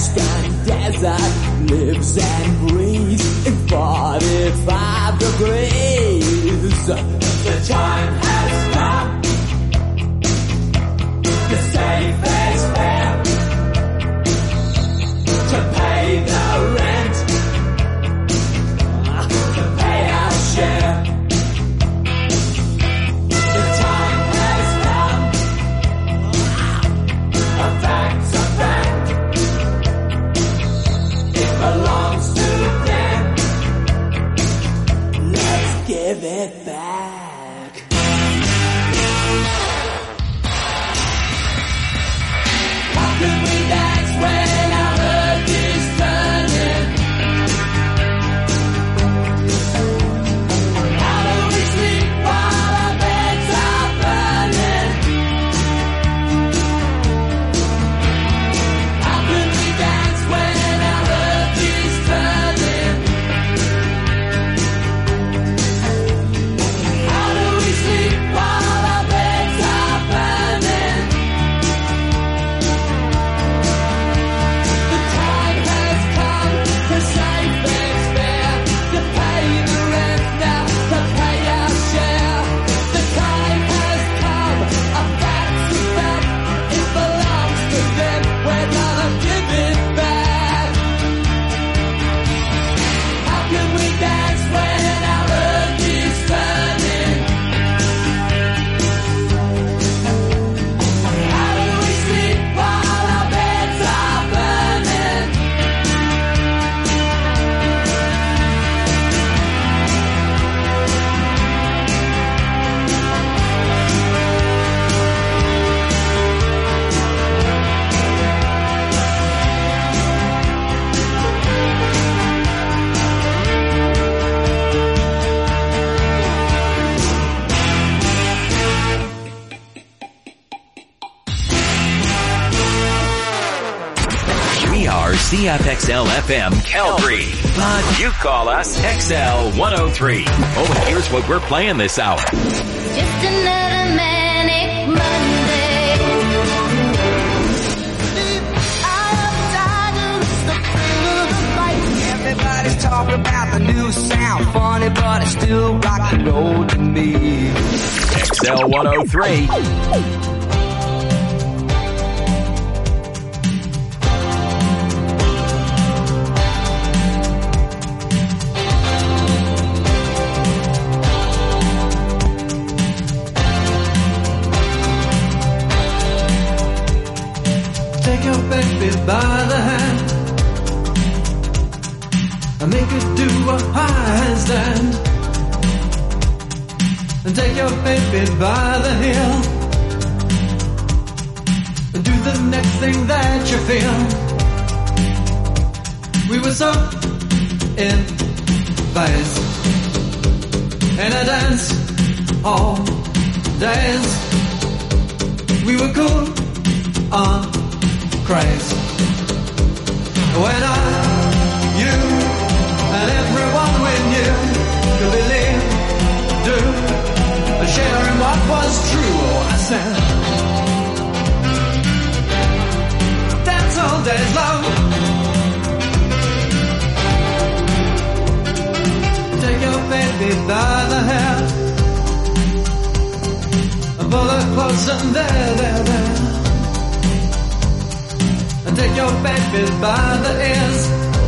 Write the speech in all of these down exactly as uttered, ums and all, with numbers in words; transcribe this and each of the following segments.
Mexican desert lives and breathes in forty-five degrees. The time has come to save this fare, to pay the rent, to pay our share. The time has come, a fact's a fact, it belongs to them, let's give it back. How can we dance when our earth is turning? How do we sleep while our beds are burning? How can we dance when our earth is turning? How do we sleep while our beds are burning? The time has come to save this fare, to pay the rent now, to pay our share. The time has come, a fact's a fact, it belongs to them, we're gonna give it back. How can we dance when our earth is turning? How do we sleep while our beds are burning? We are C F X L F M Calgary, but you call us X L one oh three. Oh, and here's what we're playing this hour. Just another manic Monday. Everybody's talking about the new sound, funny, but it's still rock and roll to me. X L one oh three. Take your baby by the hand and make her do a handstand. And take your baby by the heel and do the next thing that you feel. We were so in phase in a dance all days. We were cool on craze. When I, you, and everyone we knew could believe, do, sharing what was true. Oh, I said, dance all days long. Take your baby by the hair and pull her close and there, there, there. And take your baby by the ears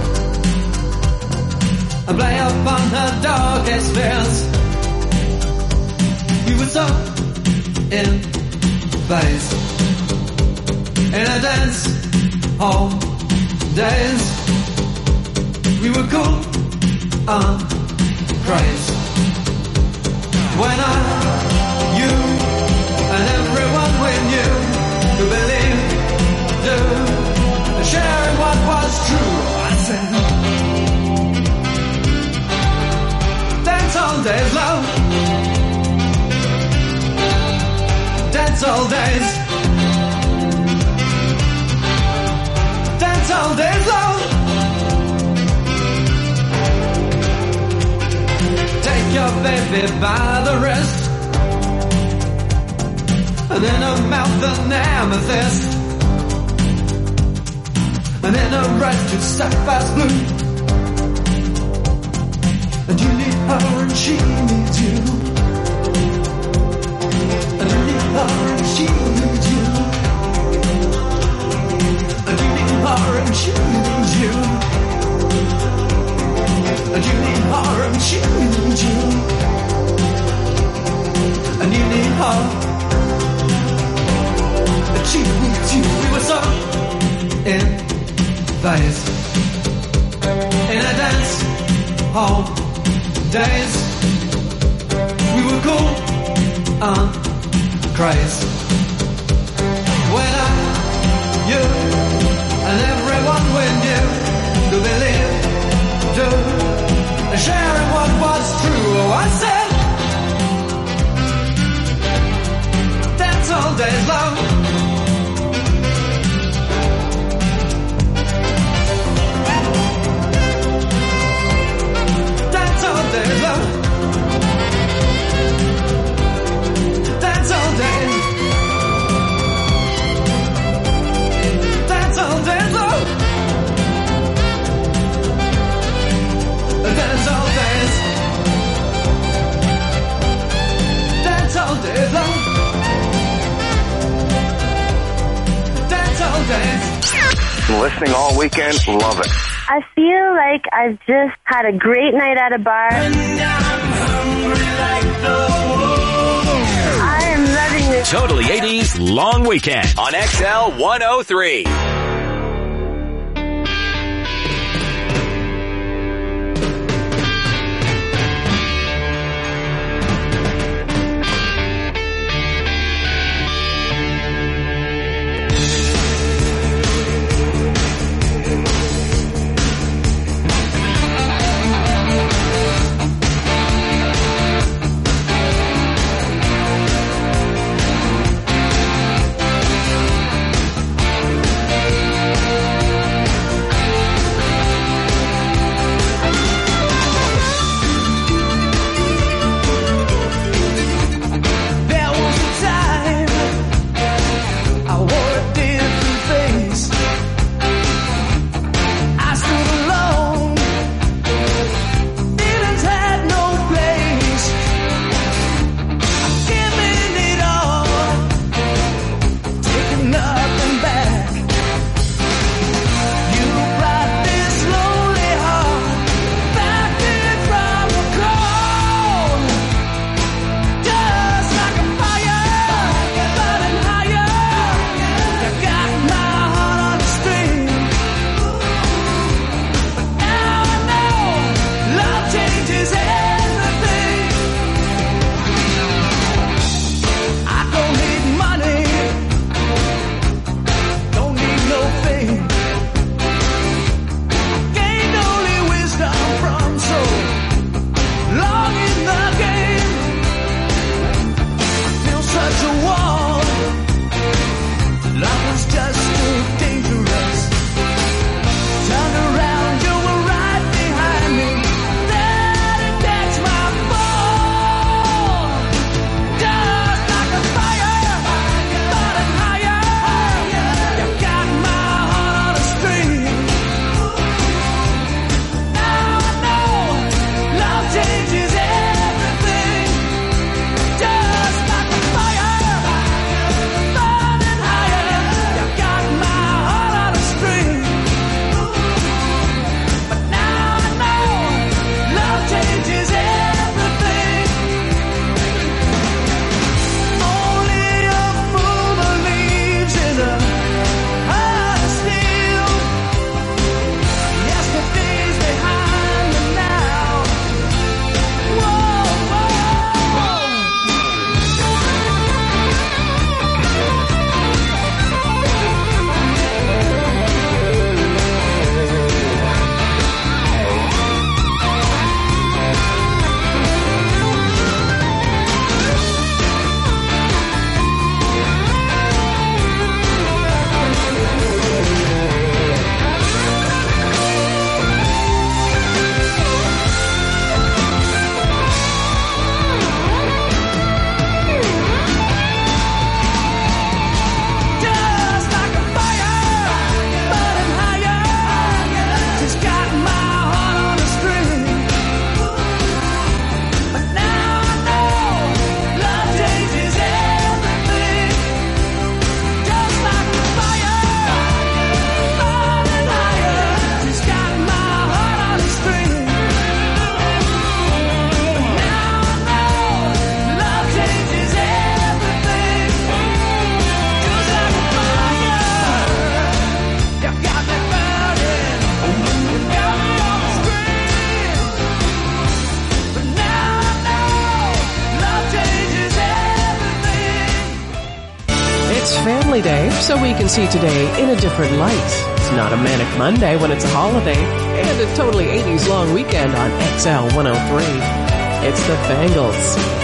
and play upon her darkest fears. We were so in phase in a dance hall days. We were cool on craze. When I, you, and everyone we knew could believe, do, sharing what was true. I said, dance all days, love. Dance all days. Dance all days, love. Take your baby by the wrist and in her mouth an amethyst. And in her red, just sapphire blue. And you need her and she needs you. And you need her and she needs you. And you need her and she needs you. And you need her and she needs you. And you need her and she needs you. We were so in phase in a dance hall days. We were cool and crazy. When I, you, and everyone we knew to believe, to sharing what was true. Oh, I said, dance all day long. Dance all day long. Dance all day. Dance all day long. Dance all days. Dance all day long. Dance all days. Listening all weekend, love it. I feel like I've just had a great night at a bar. I am loving this. Totally eighties Long Weekend on X L one oh three. Family Day, so we can see today in a different light. It's not a Manic Monday when it's a holiday, and a totally eighties long weekend on X L one oh three. It's the Bangles.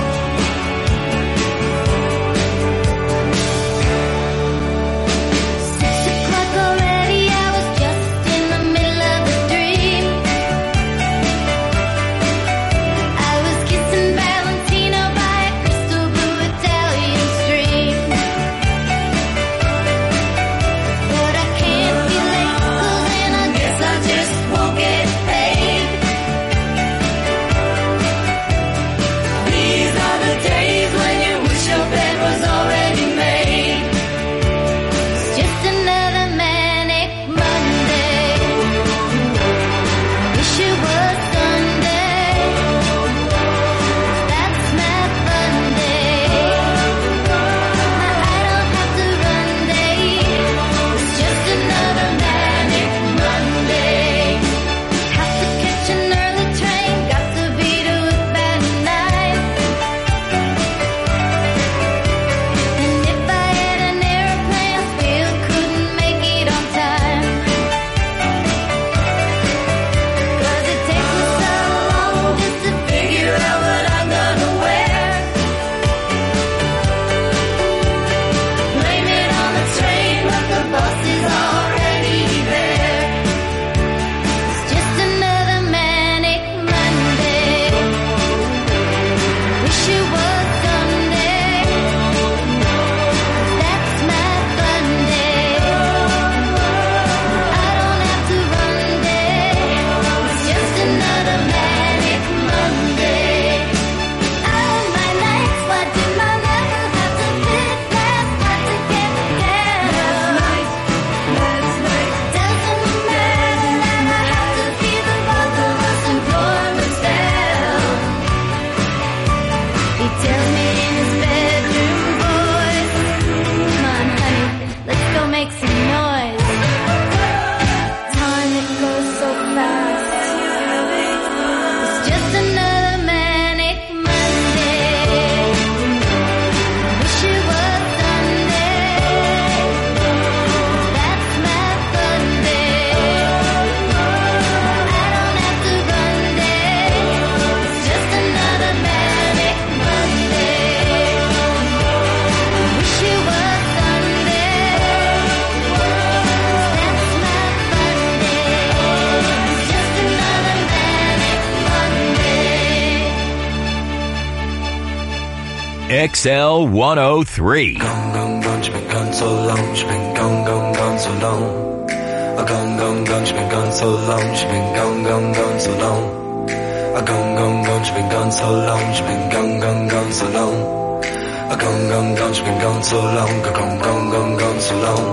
X L one oh three. Gone, gone, gone, she's been gone so long, she's been gone, gone, gone so long. A gone, gone, gone, she's been gone so long, she's been gone, gone, gone so long. A gone, gone, gone, she's been gone so long, she's been gone, gone, gone so long. A gone, gone, gone, she's been gone so long, a gone, gone, gone, gone so long.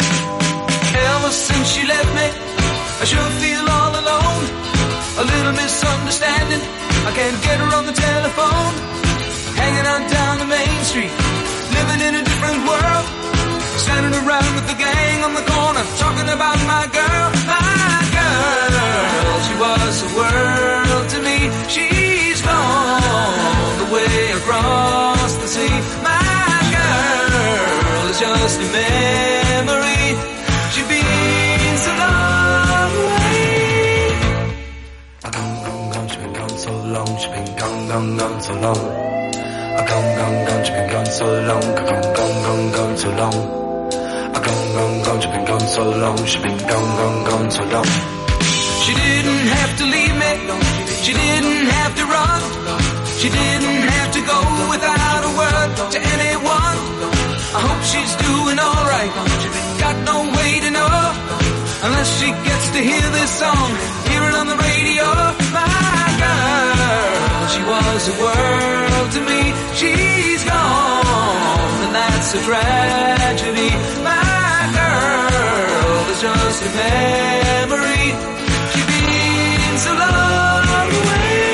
Ever since she left me, I sure feel all alone. A little misunderstanding, I can't get her on the telephone. Hanging on down the main street, living in a different world. Standing around with the gang on the corner, talking about my girl, my girl. She was the world to me. She's gone away across the sea. My girl is just a memory. She's been so long away. A gone, gone, gone, she's been gone so long. She's been gone, gone, gone so long. A gone, gone, gone, she's been gone so long. A gone, gone, gone, gone so long. A gone, gone, gone, she's been gone so long. She's been gone, gone, gone so long. She didn't have to leave me. She didn't have to run. She didn't have to go without a word to anyone. I hope she's doing alright. Got no way to know unless she gets to hear this song, hear it on the radio. My girl, she was the world to me. She's gone, and that's a tragedy. My girl is just a memory. She's been so long away.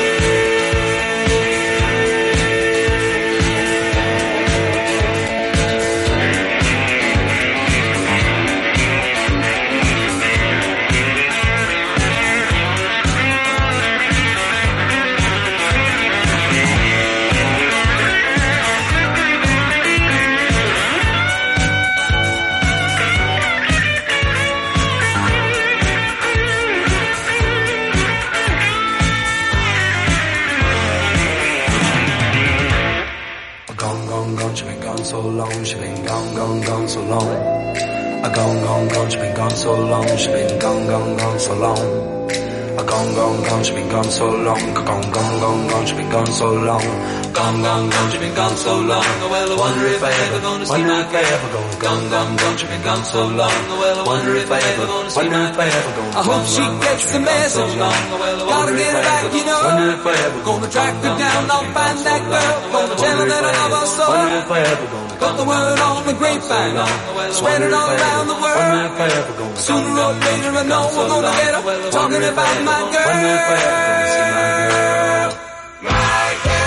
so long, she been gone, gone, gone so long. A gone, gone, gone, she been gone so long, she been gone, gone, gone so long. A gone, gone, gone, she been gone so long. Gone, gone, gone, gone, she been gone so long. Gone, gone, gone, she been gone so long. Well, I wonder if I ever, wonder if I ever go. Gone, gone, gone, she been gone so long. Well, I wonder if I ever, wonder if I ever go. I hope she gets the message. Gotta get her back, you know. Wonder if I ever go. Gonna track her down, I'll find that girl. Gonna tell her that I love her so. Wonder if I ever go. Got the word on the grapevine, spread it all around the world. Sooner or later I know we're gonna get her, talking about my girl. Wonder if I ever gonna see my girl. My girl.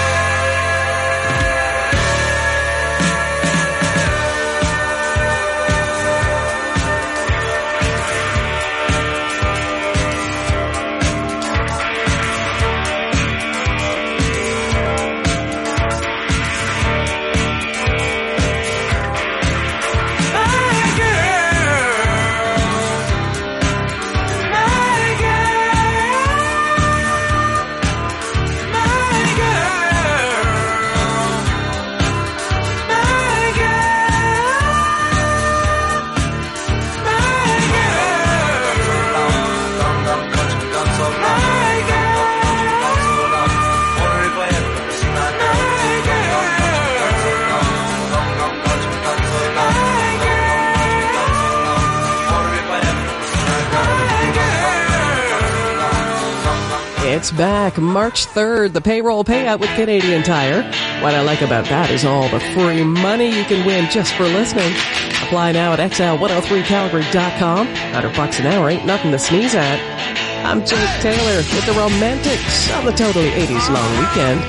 It's back March third, the payroll payout with Canadian Tire. What I like about that is all the free money you can win just for listening. Apply now at X L one oh three Calgary dot com. one hundred bucks an hour ain't nothing to sneeze at. I'm Jake Taylor with the Romantics on the Totally eighties Long Weekend.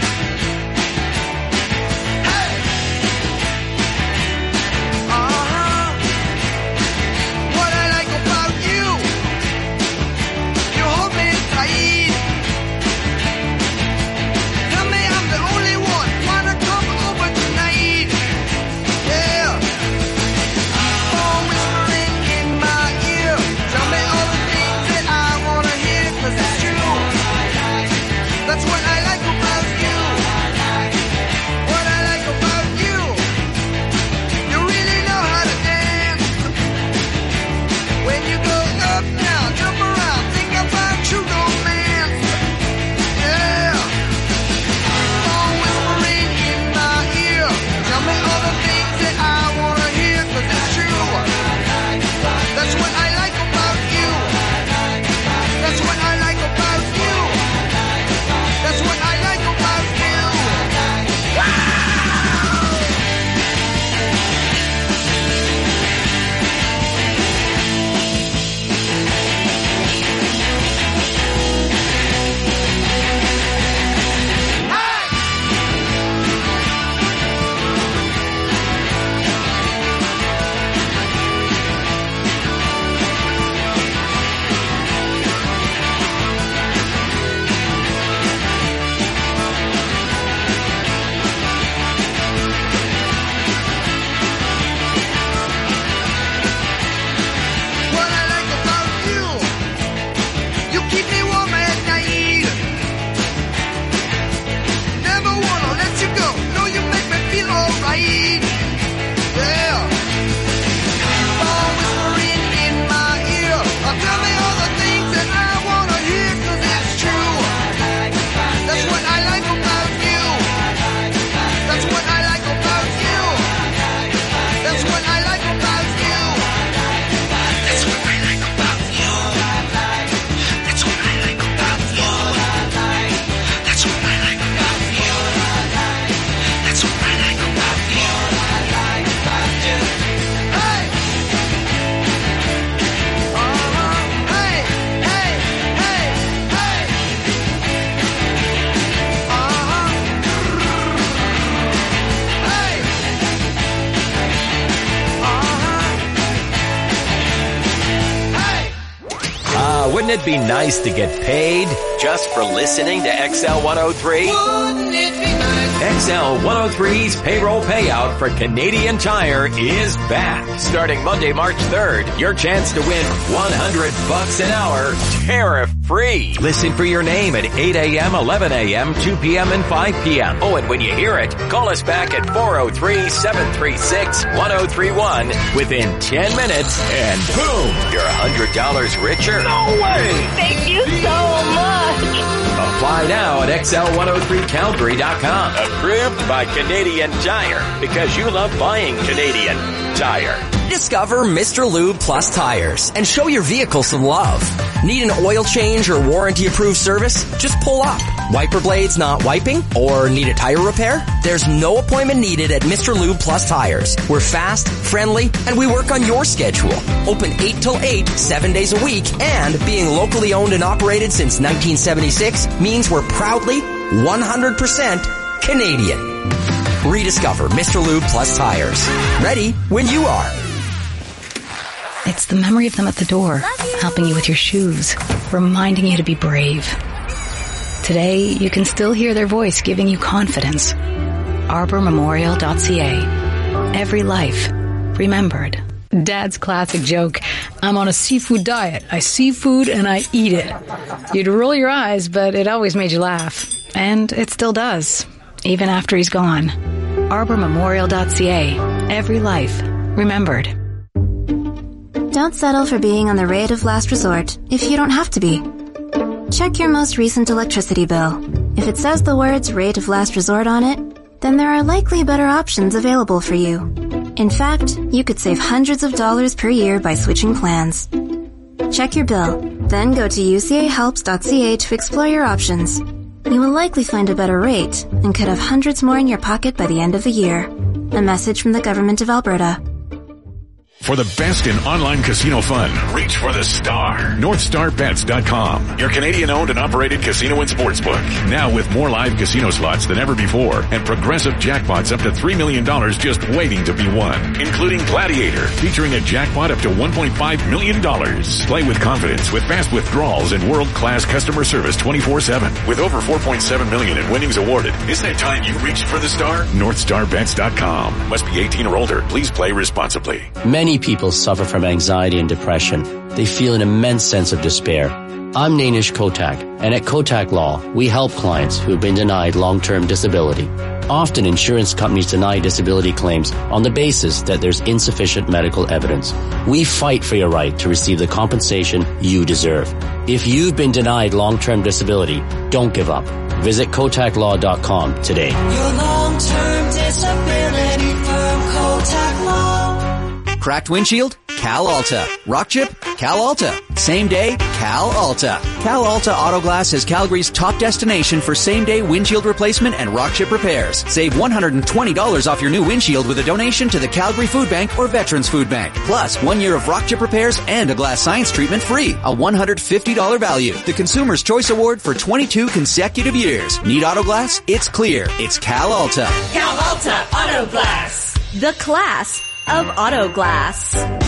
That's what I like about Wouldn't it be nice to get paid just for listening to X L one oh three? Wouldn't it be nice? X L one oh three's payroll payout for Canadian Tire is back. Starting Monday, March third, your chance to win one hundred bucks an hour. Tariff free. Listen for your name at eight a.m., eleven a.m., two p.m., and five p.m. Oh, and when you hear it, call us back at four oh three, seven three six, one oh three one within ten minutes, and boom, you're one hundred dollars richer. No way! Thank you so much. Apply now at X L one oh three Calgary dot com. Approved by Canadian Tire, because you love buying Canadian Tire. Discover Mister Lube Plus Tires and show your vehicle some love. Need an oil change or warranty-approved service? Just pull up. Wiper blades not wiping? Or need a tire repair? There's no appointment needed at Mister Lube Plus Tires. We're fast, friendly, and we work on your schedule. Open eight till eight, seven days a week, and being locally owned and operated since nineteen seventy-six means we're proudly one hundred percent Canadian. Rediscover Mister Lube Plus Tires. Ready when you are. It's the memory of them at the door, helping you with your shoes, reminding you to be brave. Today, you can still hear their voice giving you confidence. arbor memorial dot c a. Every life remembered. Dad's classic joke. I'm on a seafood diet. I see food and I eat it. You'd roll your eyes, but it always made you laugh. And it still does, even after he's gone. arbor memorial dot c a. Every life remembered. Don't settle for being on the rate of last resort if you don't have to be. Check your most recent electricity bill. If it says the words rate of last resort on it, then there are likely better options available for you. In fact, you could save hundreds of dollars per year by switching plans. Check your bill, then go to u c a helps dot c a to explore your options. You will likely find a better rate and could have hundreds more in your pocket by the end of the year. A message from the Government of Alberta. For the best in online casino fun, reach for the star. North Star Bets dot com, your Canadian-owned and operated casino and sportsbook. Now with more live casino slots than ever before and progressive jackpots up to three million dollars just waiting to be won, including Gladiator, featuring a jackpot up to one point five million dollars. Play with confidence with fast withdrawals and world-class customer service twenty-four seven. With over four point seven million dollars in winnings awarded, isn't it time you reached for the star? North Star Bets dot com. Must be eighteen or older. Please play responsibly. Many people suffer from anxiety and depression. They feel an immense sense of despair. I'm Nainish Kotak, and at Kotak Law, we help clients who have been denied long-term disability. Often insurance companies deny disability claims on the basis that there's insufficient medical evidence. We fight for your right to receive the compensation you deserve. If you've been denied long-term disability, don't give up. Visit Kotak Law dot com today. Your long-term disability firm, Kotak Law. Cracked windshield? Cal Alta. Rock chip? Cal Alta. Same day? Cal Alta. Cal Alta Auto Glass is Calgary's top destination for same-day windshield replacement and rock chip repairs. Save one hundred twenty dollars off your new windshield with a donation to the Calgary Food Bank or Veterans Food Bank. Plus, one year of rock chip repairs and a glass science treatment free. A one hundred fifty dollars value. The Consumer's Choice Award for twenty-two consecutive years. Need auto glass? It's clear. It's Cal Alta. Cal Alta Auto Glass. The class of auto glass.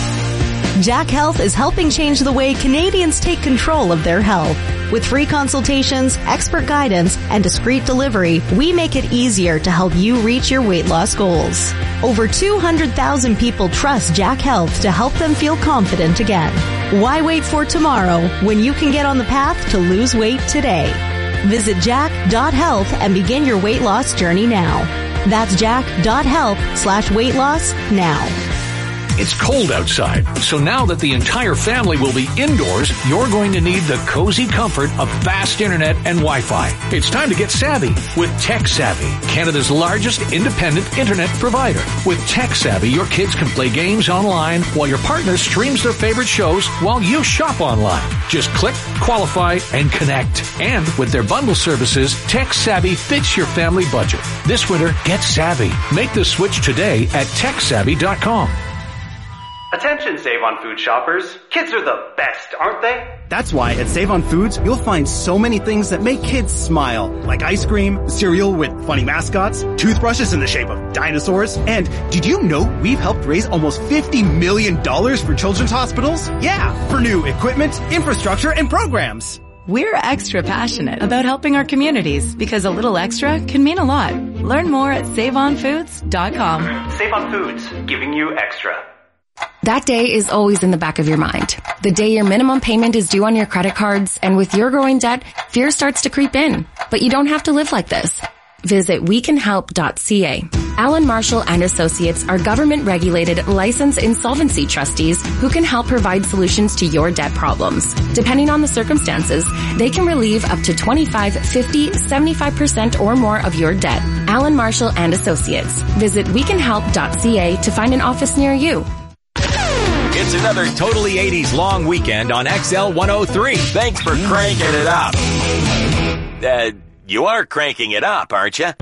Jack Health is helping change the way Canadians take control of their health. With free consultations, expert guidance, and discreet delivery, we make it easier to help you reach your weight loss goals. Over two hundred thousand people trust Jack Health to help them feel confident again. Why wait for tomorrow when you can get on the path to lose weight today? Visit jack dot health and begin your weight loss journey now. That's jack dot health slash weight loss now. It's cold outside, so now that the entire family will be indoors, you're going to need the cozy comfort of fast internet and Wi-Fi. It's time to get savvy with TechSavvy, Canada's largest independent internet provider. With TechSavvy, your kids can play games online while your partner streams their favorite shows while you shop online. Just click, qualify, and connect. And with their bundle services, TechSavvy fits your family budget. This winter, get savvy. Make the switch today at tech savvy dot com. Attention Save On Food shoppers. Kids are the best, aren't they? That's why at Save On Foods, you'll find so many things that make kids smile, like ice cream, cereal with funny mascots, toothbrushes in the shape of dinosaurs, and did you know we've helped raise almost fifty million dollars for children's hospitals? Yeah, for new equipment, infrastructure, and programs. We're extra passionate about helping our communities because a little extra can mean a lot. Learn more at save on foods dot com. Save On Foods, giving you extra. That day is always in the back of your mind. The day your minimum payment is due on your credit cards, and with your growing debt, fear starts to creep in. But you don't have to live like this. Visit we can help dot c a. Allen Marshall and Associates are government-regulated, licensed insolvency trustees who can help provide solutions to your debt problems. Depending on the circumstances, they can relieve up to twenty-five, fifty, seventy-five percent or more of your debt. Allen Marshall and Associates. Visit we can help dot c a to find an office near you. It's another totally eighties long weekend on X L one oh three. Thanks for cranking it up. Uh, you are cranking it up, aren't you?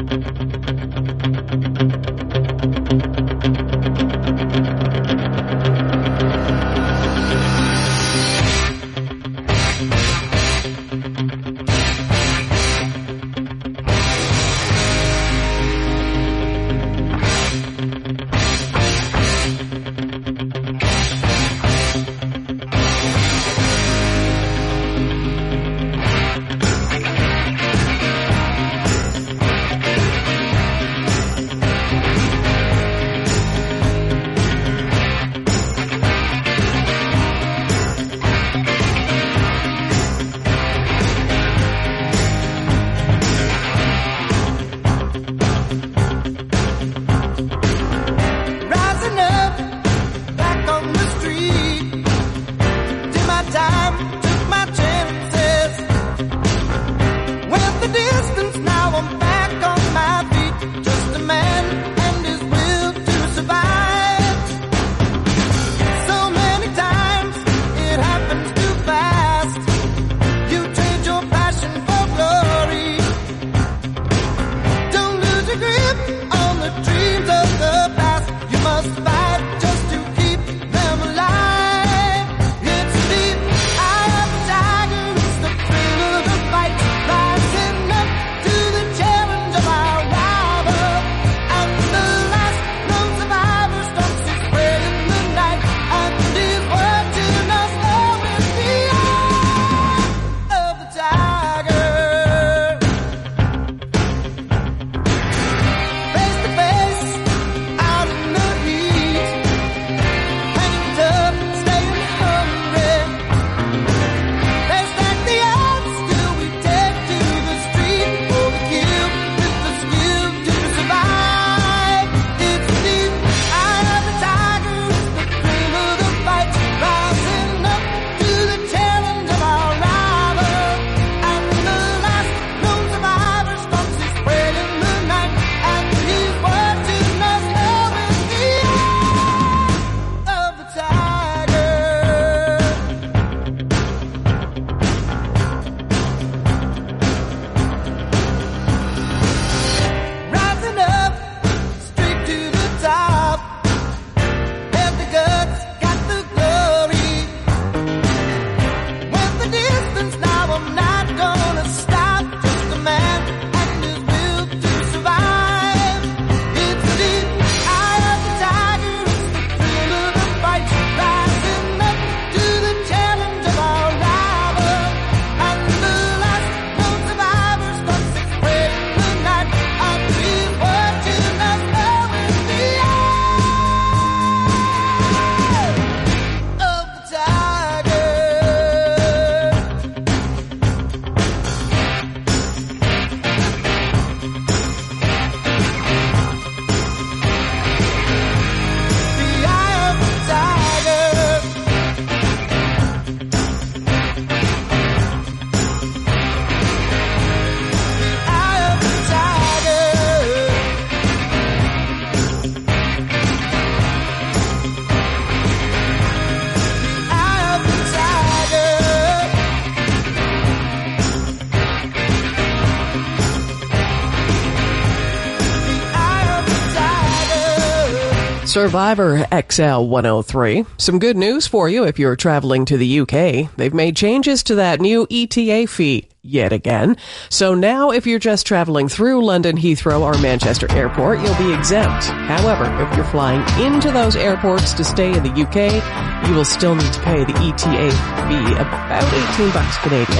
Survivor X L one oh three. Some good news for you if you're traveling to the U K. They've made changes to that new E T A fee yet again. So now if you're just traveling through London Heathrow or Manchester Airport, you'll be exempt. However, if you're flying into those airports to stay in the U K, you will still need to pay the E T A fee, about eighteen bucks Canadian.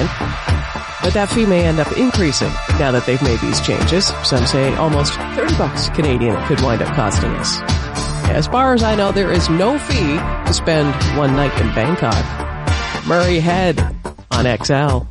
But that fee may end up increasing now that they've made these changes. Some say almost thirty bucks Canadian it could wind up costing us. As far as I know, there is no fee to spend one night in Bangkok. Murray Head on X L.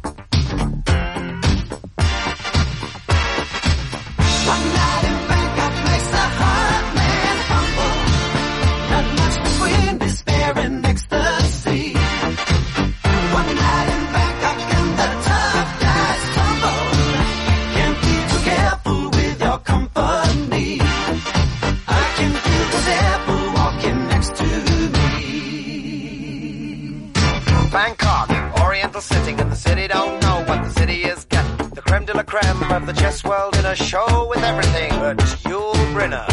Of the chess world in a show with everything but Yul Brynner.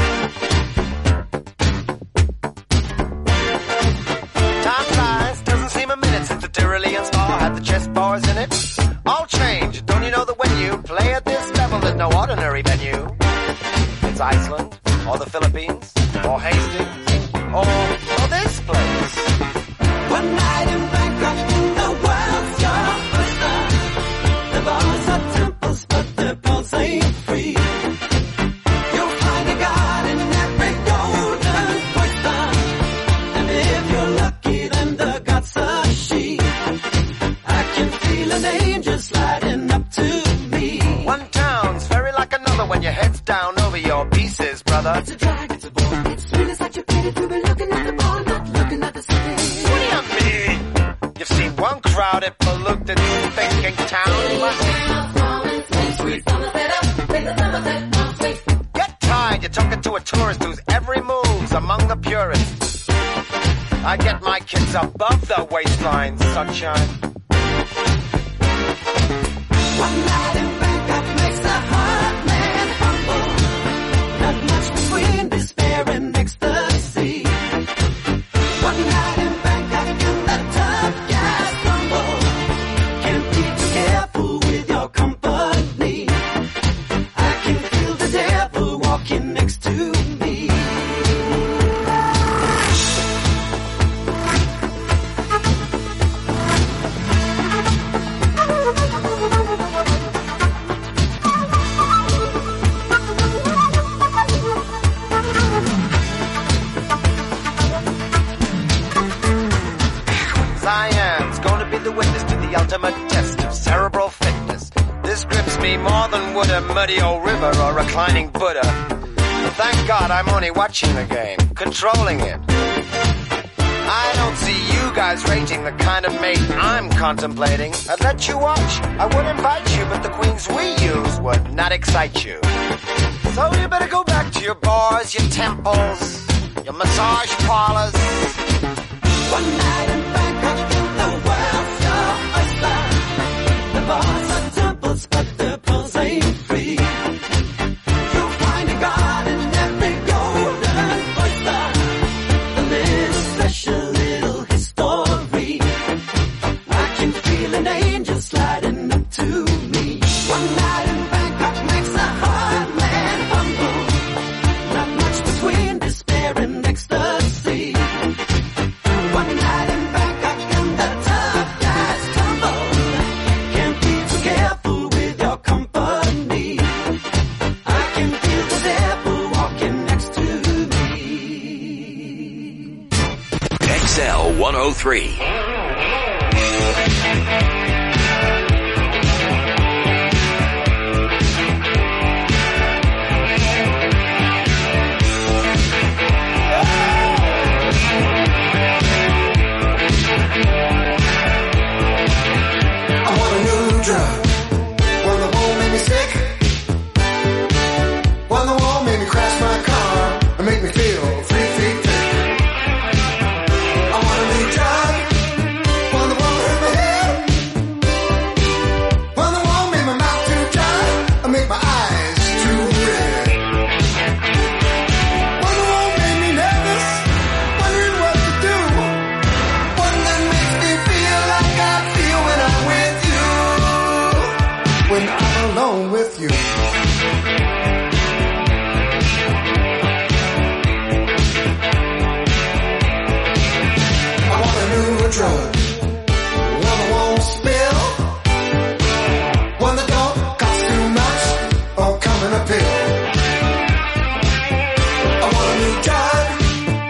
Time flies, doesn't seem a minute since the Tyrolean spa had the chess bars in it. All change, don't you know that when you play at this level, there's no ordinary venue. It's Iceland, or the Philippines, or Hastings, or, or this place. One night in Bangkok, the world's your oyster. The bars are temples, but the pulse ain't free. You'll find a god in every golden oyster. And if you're lucky, then the god's a she. I can feel an angel sliding up to me. One town's very like another when your head's down over your pieces, brother. It's a drag, it's a bore. It's really such a pity to be looking at the ball, not looking at the city. What do you mean? You've seen one crowded, polluted, thinking town. You must get tired, you're talking to a tourist whose every move's among the purists. I get my kids above the waistline, sunshine. One night in Bangkok makes the heart man humble. Not much between despair and ecstasy. One night in Bangkok and the tough guys stumble. Can't be too careful with your company. I can feel the devil walking next to me. Cyan's gonna be the witness to the ultimate test of cerebral fitness. This grips me more than would a muddy old river or a reclining Buddha. But thank God I'm only watching the game, controlling it. I don't see you guys rating the kind of mate I'm contemplating. I'd let you watch, I would invite you, but the queens we use would not excite you. So you better go back to your bars, your temples, your massage parlors. One night in Bangkok and the world's your oyster. The bars are temples, but the pulse ain't free. You'll find a god in every golden oyster. A little special little history. I can feel an angel sliding up to me. One night in Bangkok makes a hard man humble. Not much between despair and ecstasy. One night in Bangkok and the tough guys tumble. Can't be too careful with your company. I can feel the devil walking next to me. X L one oh three. Drug. One that won't make me sick. One that won't make me crash my car and make me feel three feet thick. I want a new drug. One that won't hurt my head. One that won't make my mouth too dry and make my eyes too red. One that won't make me nervous, wondering what to do. One that makes me feel like I feel when I'm with you. When I'm alone with you. I want a new drug. One that won't spill. One that don't cost too much or come in a pill. I want a new drug.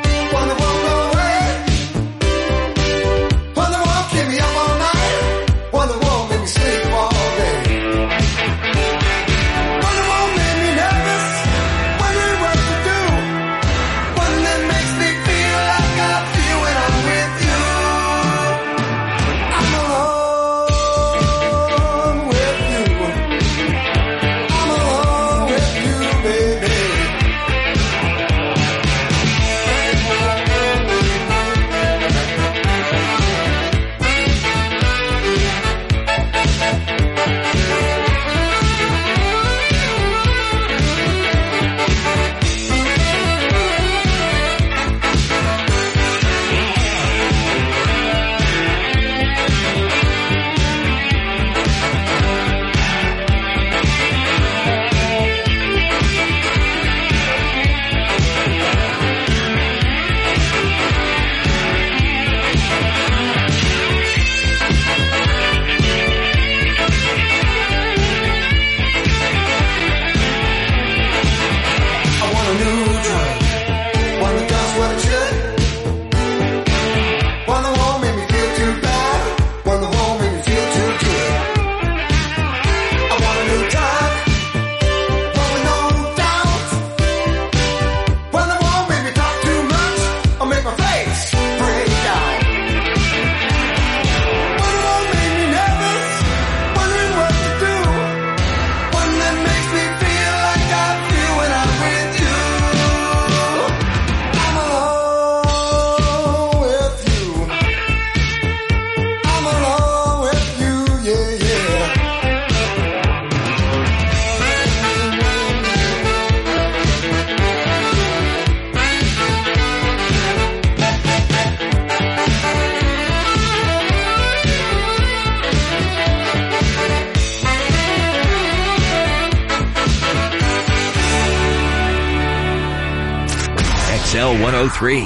L one oh three.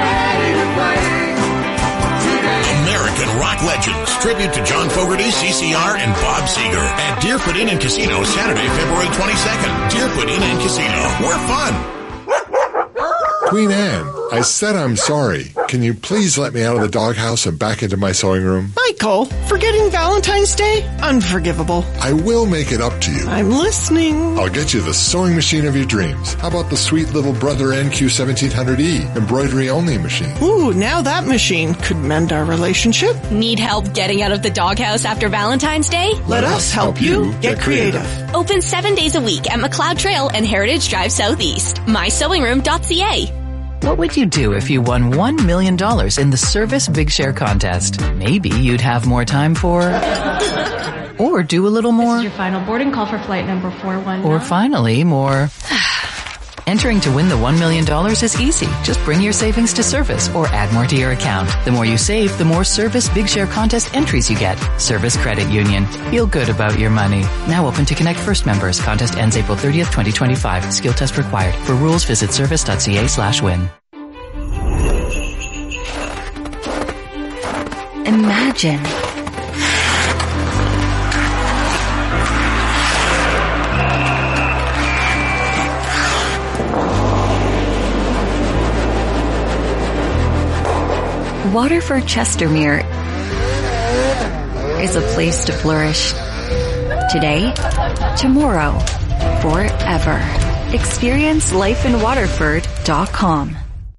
American rock legends. Tribute to John Fogerty, C C R, and Bob Seger at Deerfoot Inn and Casino, Saturday, February twenty-second. Deerfoot Inn and Casino. We're fun. Queen Anne, I said I'm sorry. Can you please let me out of the doghouse and back into my sewing room? Michael, forgetting Valentine's Day? Unforgivable. I will make it up to you. I'm listening. I'll get you the sewing machine of your dreams. How about the sweet little Brother N Q seventeen hundred E, embroidery-only machine? Ooh, now that machine could mend our relationship. Need help getting out of the doghouse after Valentine's Day? Let, Let us help, help you get, get creative. creative. Open seven days a week at McLeod Trail and Heritage Drive Southeast. my sewing room dot c a. What would you do if you won one million dollars in the Service Big Share contest? Maybe you'd have more time for... or do a little more... This is your final boarding call for flight number four one nine. Or finally, more... Entering to win the one million dollars is easy. Just bring your savings to Service or add more to your account. The more you save, the more Service Big Share contest entries you get. Service Credit Union. Feel good about your money. Now open to Connect First members. Contest ends April thirtieth, twenty twenty-five. Skill test required. For rules, visit service.ca slash win. Imagine Waterford Chestermere is a place to flourish. Today, tomorrow, forever. Experience life in waterford dot com.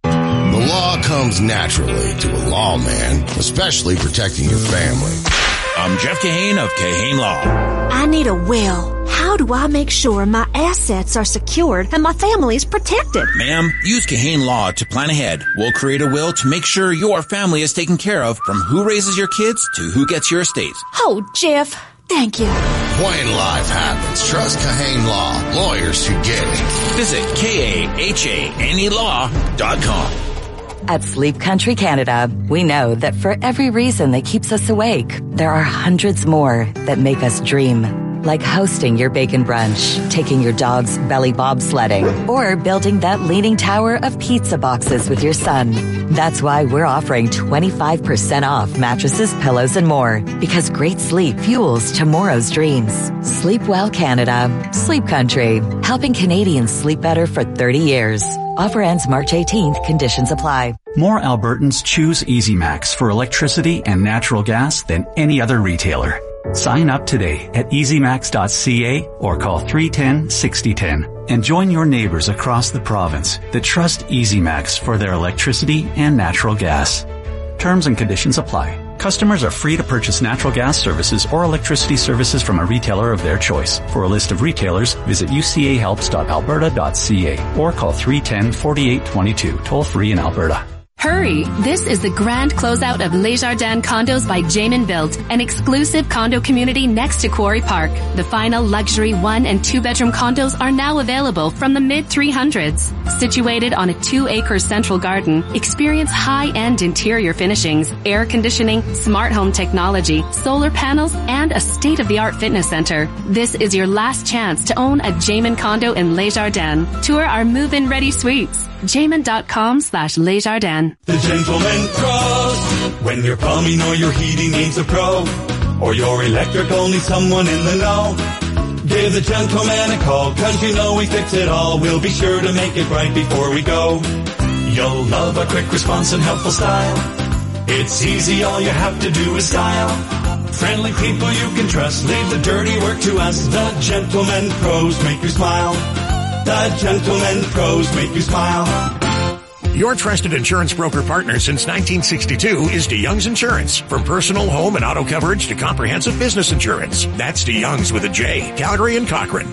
The law comes naturally to a lawman, especially protecting your family. I'm Jeff Kahane of Kahane Law. I need a will. How do I make sure my assets are secured and my family's protected? Ma'am, use Kahane Law to plan ahead. We'll create a will to make sure your family is taken care of, from who raises your kids to who gets your estate. Oh, Jeff, thank you. When life happens, trust Kahane Law. Lawyers who get it. Visit K A H A N E law dot com. At Sleep Country Canada, we know that for every reason that keeps us awake, there are hundreds more that make us dream. Like hosting your bacon brunch, taking your dog's belly bobsledding, or building that leaning tower of pizza boxes with your son. That's why we're offering twenty-five percent off mattresses, pillows, and more. Because great sleep fuels tomorrow's dreams. Sleep Well Canada. Sleep Country. Helping Canadians sleep better for thirty years. Offer ends March eighteenth. Conditions apply. More Albertans choose EasyMax for electricity and natural gas than any other retailer. Sign up today at easy max dot c a or call three one zero, six zero one zero and join your neighbors across the province that trust EasyMax for their electricity and natural gas. Terms and conditions apply. Customers are free to purchase natural gas services or electricity services from a retailer of their choice. For a list of retailers, visit u c a helps dot alberta dot c a or call three one zero, four eight two two, toll free in Alberta. Hurry! This is the grand closeout of Desjardins Condos by Jamin Built, an exclusive condo community next to Quarry Park. The final luxury one and two bedroom condos are now available from the mid three hundreds. Situated on a two acre central garden, experience high-end interior finishings, air conditioning, smart home technology, solar panels, and a state-of-the-art fitness center. This is your last chance to own a Jamin condo in Desjardins. Tour our move-in ready suites. Jamin.com slash Desjardins. The Gentleman Pros. When your plumbing or your heating needs a pro, or your electrical needs someone in the know, give the Gentleman a call, cause you know we fix it all. We'll be sure to make it right before we go. You'll love a quick response and helpful style. It's easy, all you have to do is dial. Friendly people you can trust, leave the dirty work to us. The Gentleman Pros make you smile. The Gentleman Pros make you smile. Your trusted insurance broker partner since nineteen sixty-two is DeYoung's Insurance. From personal, home, and auto coverage to comprehensive business insurance. That's DeYoung's with a J. Calgary and Cochrane.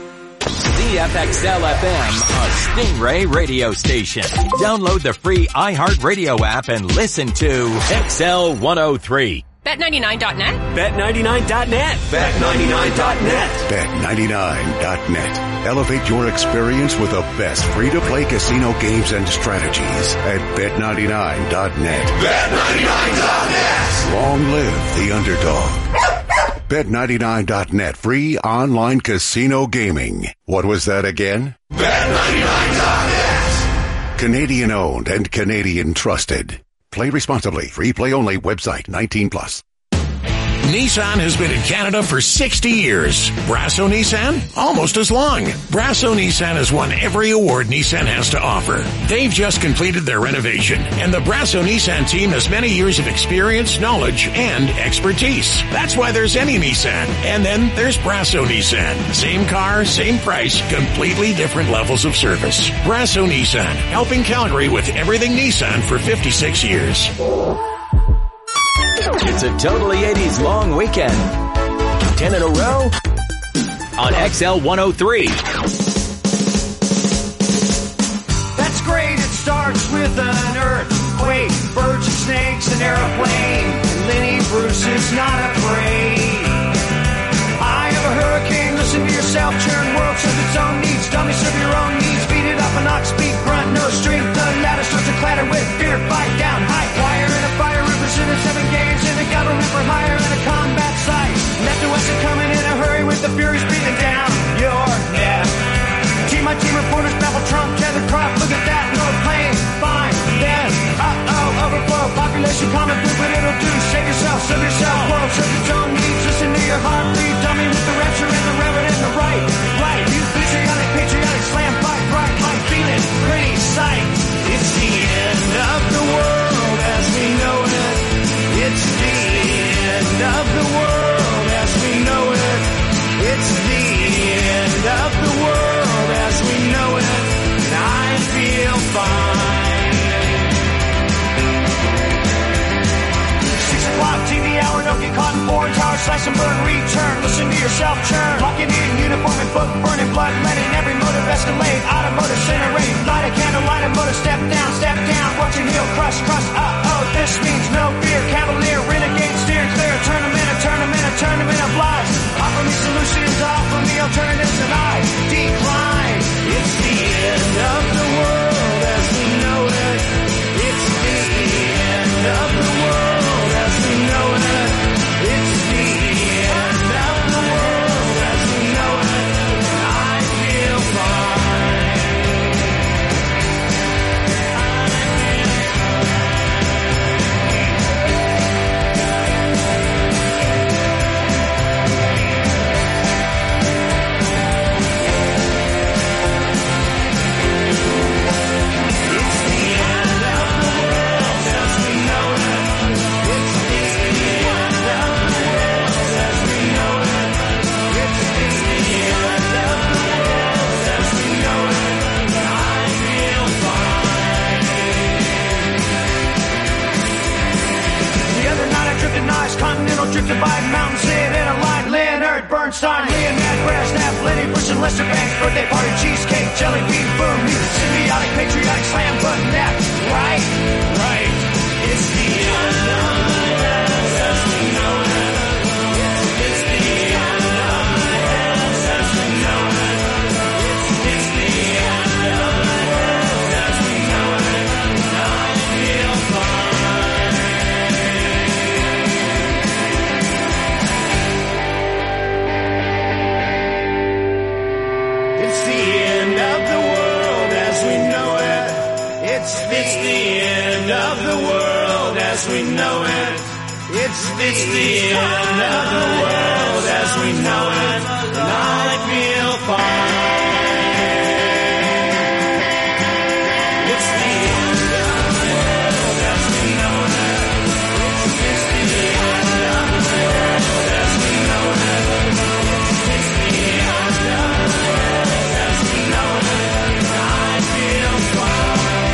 Z F X L F M, a Stingray radio station. Download the free iHeartRadio app and listen to X L one oh three. bet ninety-nine dot net. bet ninety-nine dot net. bet ninety-nine dot net. bet ninety-nine dot net. Elevate your experience with the best free-to-play casino games and strategies at bet ninety-nine dot net. bet ninety-nine dot net. Long live the underdog. bet ninety-nine dot net, free online casino gaming. What was that again? bet ninety-nine dot net. Canadian owned and Canadian trusted. Play responsibly. Free play only. Website nineteen plus. Nissan has been in Canada for sixty years. Brasso Nissan? Almost as long. Brasso Nissan has won every award Nissan has to offer. They've just completed their renovation, and the Brasso Nissan team has many years of experience, knowledge, and expertise. That's why there's any Nissan. And then there's Brasso Nissan. Same car, same price, completely different levels of service. Brasso Nissan, helping Calgary with everything Nissan for fifty-six years. It's a totally eighties long weekend. Ten in a row on X L one oh three. That's great, it starts with an earthquake, birds and snakes, an airplane. Lenny Bruce is not afraid. I have a hurricane, listen to yourself, churn world serves its own needs. Dummy serve your own needs, beat it up an ox, speak, grunt, no strength. The ladder starts to clatter with fear, fight down, high wire in a fire, rivers in a seven games, in the government for hire in a combat site. Left to us are coming in a hurry with the furies breathing down your neck. Team my team reporters babble Trump, tether crop, look at that, no plane, fine, then, uh-oh, overflow, population common blue, but it'll do, save yourself, serve yourself, world serves its own needs, listen to your heartbeat, dummy with the rapture and the reverend and the right, right, you patriotic, patriotic, slam, fight, right, like feeling, pretty sight. It's the end of the world as we know it, it's the end of the world as we know it, it's the end of the world as we know it, and I feel fine. Six o'clock T V hour, don't get caught in foreign tower, slash and burn, return, listen to yourself churn, locking in uniform and book, burning blood, letting every motive escalate, automotive incinerate, light a candle, light a motor, step down, step down, watching heel, crush, crush, uh-oh, this means no fear, cavalier, renegade, steer clear, a tournament, a tournament, a tournament of lies, offer me solutions, offer me alternatives, and I decline. It's the end of the world as we know it, it's the end of the world as we know it, it's the end of the world as we know it, and I feel fine. Continental drifted by mountains in a line. Leonard Bernstein, Leonard Brezhnev, Lenny Bruce and Lester Banks, birthday party, cheesecake, jelly bean, boom, symbiotic, patriotic, slam button, that's right, right. It's the end of the world as we know it. It's the end of the world as we know it. It's the end of the world as we know it. I feel fine. It's the end of the world as we know it. It's, it's the end of the world as we know it. It's, it's the end of the world as we know it. And I feel fine. It's the end of the world as we know it. It's, it's the end of the world as we know it. It's the end of the world as we know it. And I feel fine.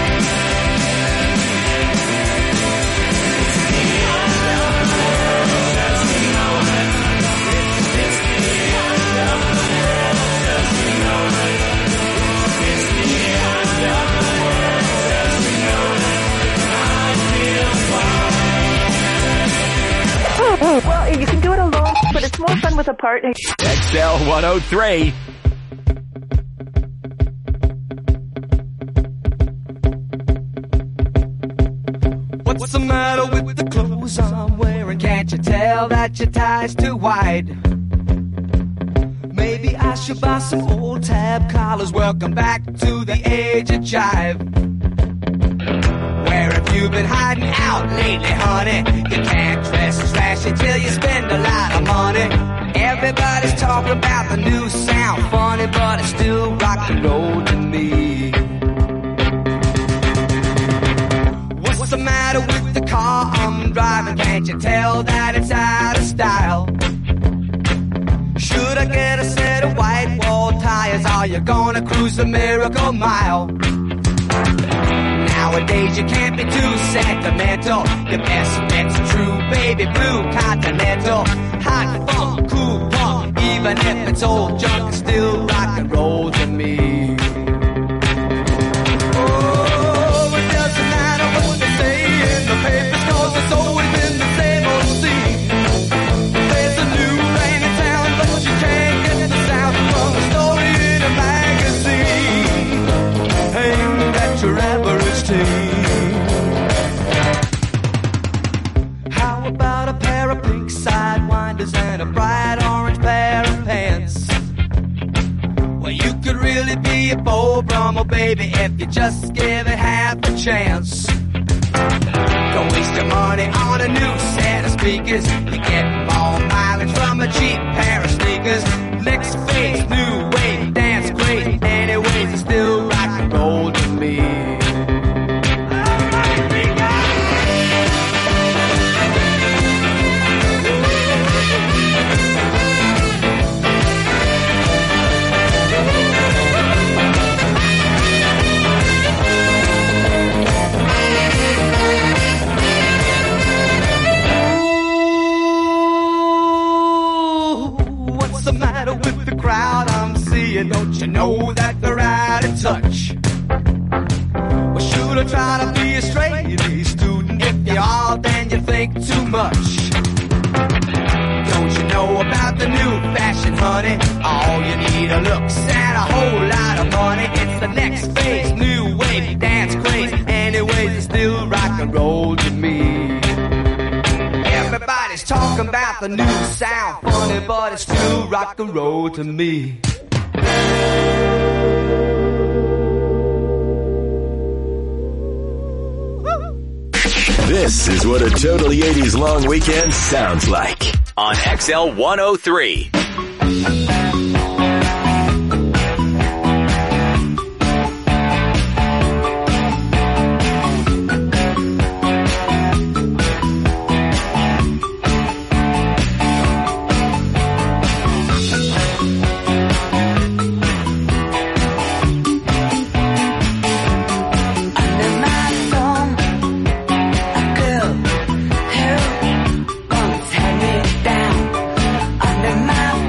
Well, you can do it alone, but it's more fun with a partner. X L one oh three. What's the matter with the clothes I'm wearing? Can't you tell that your tie's too wide? Maybe I should buy some old tab collars. Welcome back to the age of jive. you've been hiding out lately, honey? You can't dress trashy till you spend a lot of money. Everybody's talking about the new sound, funny, but it's still rock and roll to me. What's the matter with the car I'm driving? Can't you tell that it's out of style? Should I get a set of white wall tires? Are you gonna cruise the Miracle Mile? Nowadays you can't be too sentimental. Your best bet's a true baby blue Continental. Hot funk, cool punk, even if it's old junk, it's still rock and roll to me. Oh, it doesn't matter what they say in the papers, 'cause it's always been the same old scene. There's a new thing in town, but you can't get the sound from a story in a magazine aimed at your average teen. How about a pair of pink sidewinders and a bright orange pair of pants? Well, you could really be a Beau Brummel, baby, if you just give it half a chance. Don't waste your money on a new set of speakers. You get more mileage from a cheap pair of sneakers. Next phase, new wave, dance great. Anyways, it's still rock and roll to me. What's the matter with the crowd I'm seeing? Don't you know that they're out of touch? Well, should I try to be a straight A student? If you are, then you think too much. Don't you know about the new fashion, honey? All you need are looks and a whole lot of money. It's the next phase, new wave, dance craze. Anyways, it's still rock and roll to me. Everybody's talking about the new sound, funny, but it's still rock and roll to me. This is what a totally eighties long weekend sounds like on X L one oh three. Under my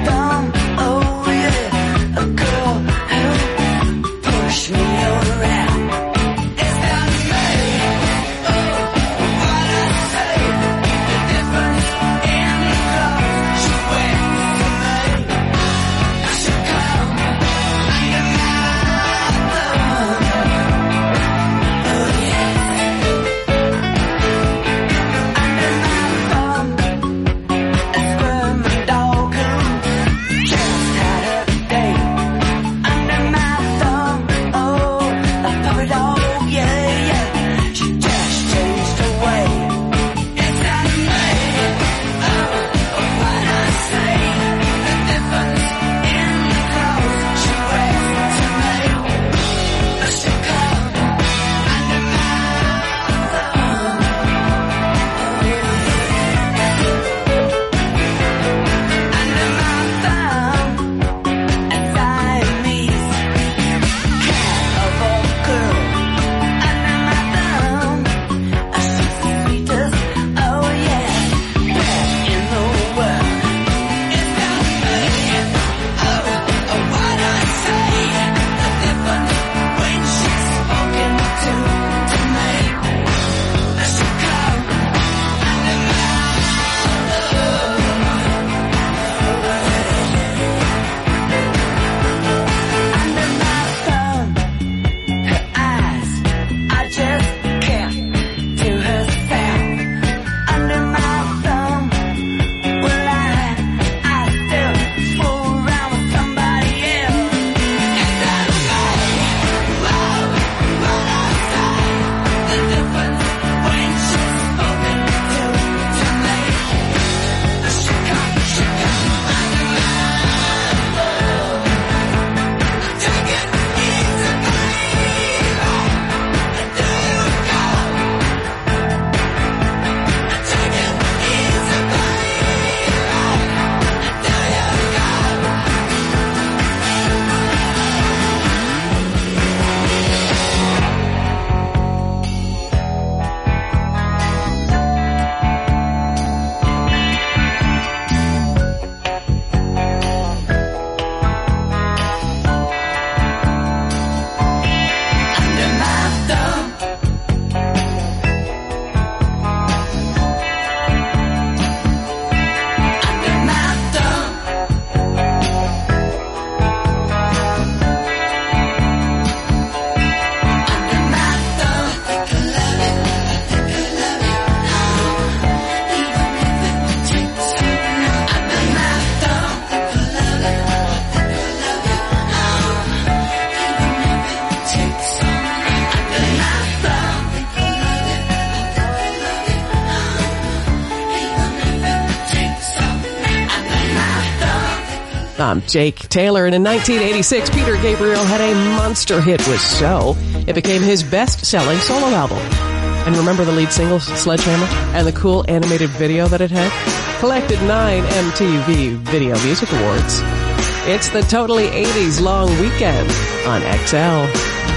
I'm Jake Taylor, and in nineteen eighty-six, Peter Gabriel had a monster hit with So. It became his best-selling solo album. And remember the lead single, Sledgehammer, and the cool animated video that it had? Collected nine M T V Video Music Awards. It's the Totally eighties Long Weekend on X L.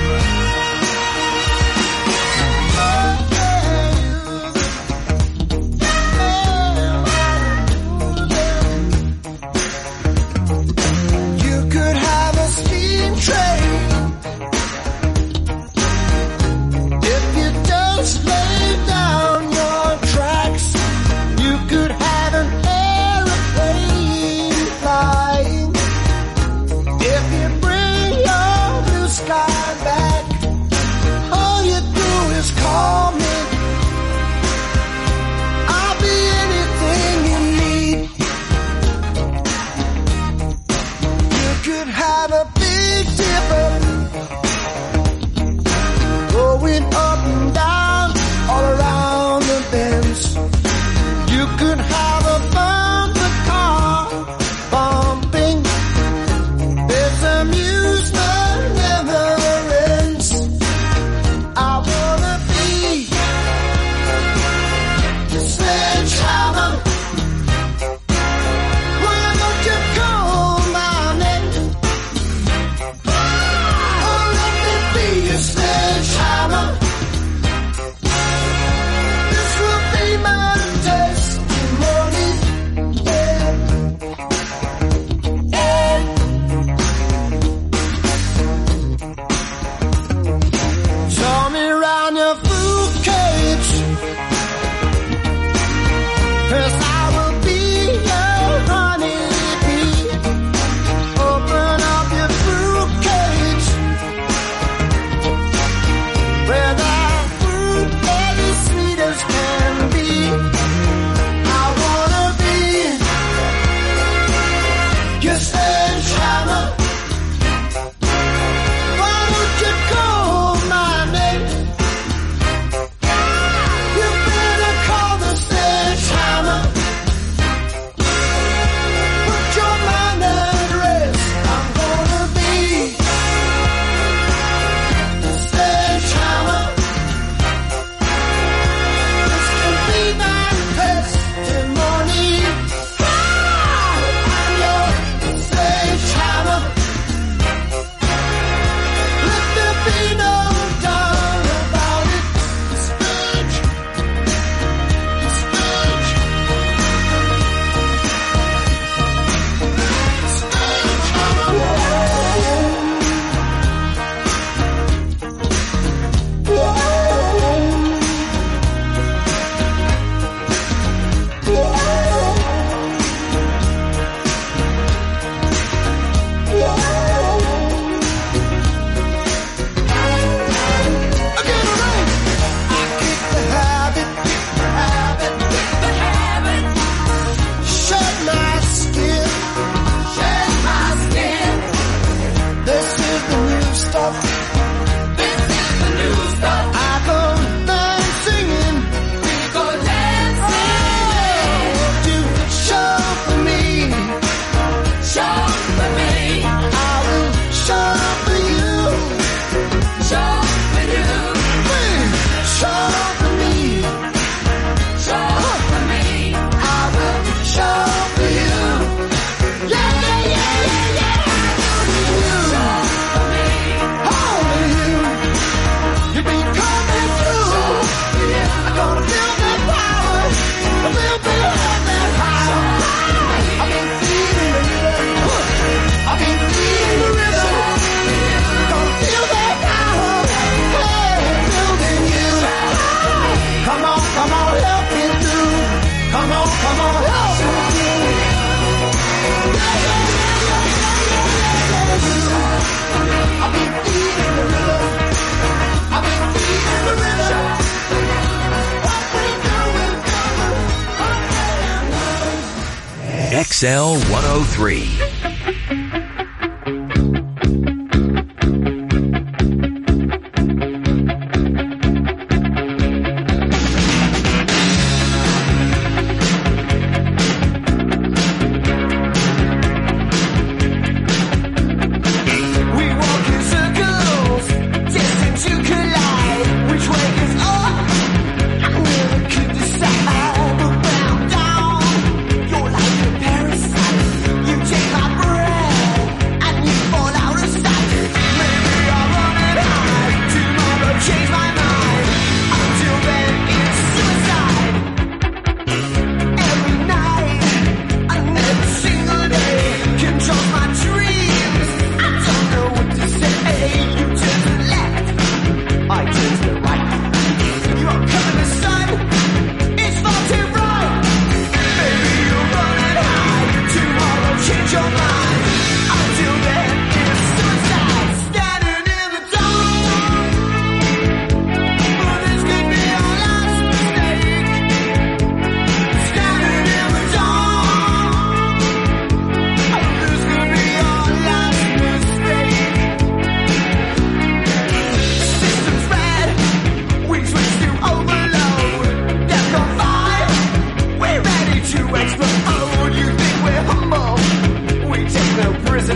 X L one oh three.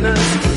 dynasty.